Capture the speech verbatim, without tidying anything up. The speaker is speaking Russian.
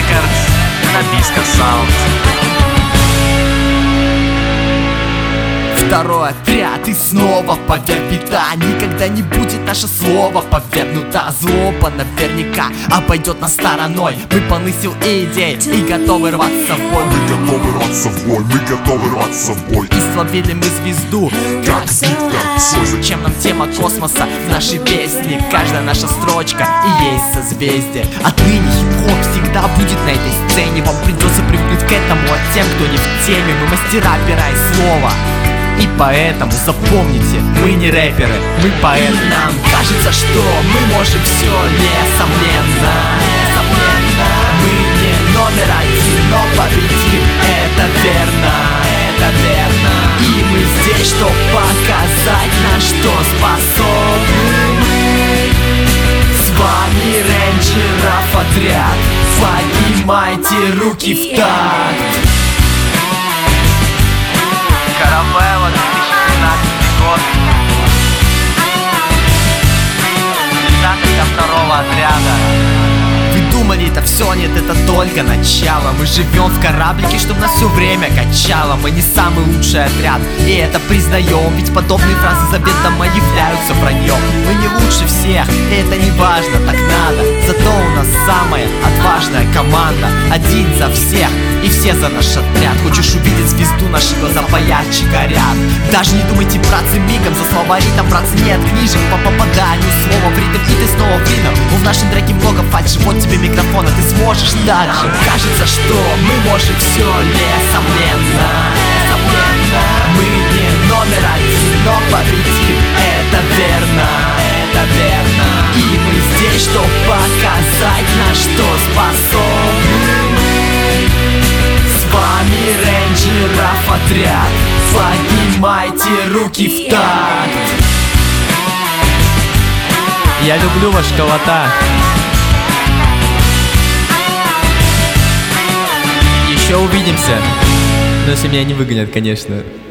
Records на Бискар Саунд. Второй отряд и снова, поверь, беда. Никогда не будет наше слово повергнуто. Злоба наверняка обойдет нас стороной. Мы полны сил и идей и готовы рваться в бой. Мы готовы рваться в бой, мы готовы рваться в бой. И словили мы звезду, как Виктор Цой. Зачем нам тема космоса в нашей песне? Каждая наша строчка и есть созвездие. Отныне хип-хоп всегда будет на этой сцене. Вам придется привыкнуть к этому, а тем, кто не в теме, мы мастера пера и слова. И поэтому запомните, мы не рэперы, мы поэты. И нам кажется, что мы можем все, несомненно, несомненно. Мы не номер один, но победим, это верно, это верно. И мы здесь, чтобы показать, на что способны мы. С вами рейнджеров отряд, поднимайте руки в такт. Каравелла, две тысячи тринадцатый год. Тридцатка второго отряда. Вы думали, это все? Нет, это только начало. Мы живем в кораблике, чтобы нас все время качало. Мы не самый лучший отряд, и это признаем. Ведь подобные фразы заведомо являются враньем. Мы не лучше всех, и это не важно, так надо. Зато у нас самая отважная команда. Один за всех и все за наш отряд. Хочешь увидеть звезду, наши глаза поярче горят. Даже не думайте, братцы, мигом за словари там, братцы, нет книжек. По попаданию слова в ритм, и ты снова в ритм. Но в нашем треке много фальши, вот тебе микрофон, а ты сможешь так же. Кажется, что мы можем все, несомненно, несомненно. Мы не номер один, но победим, это верно, это верно. И мы здесь, чтобы показать, на что способны мы. С вами рейнджеров отряд, поднимайте руки в такт. Я люблю ваш колота. Еще увидимся. Но если меня не выгонят, конечно.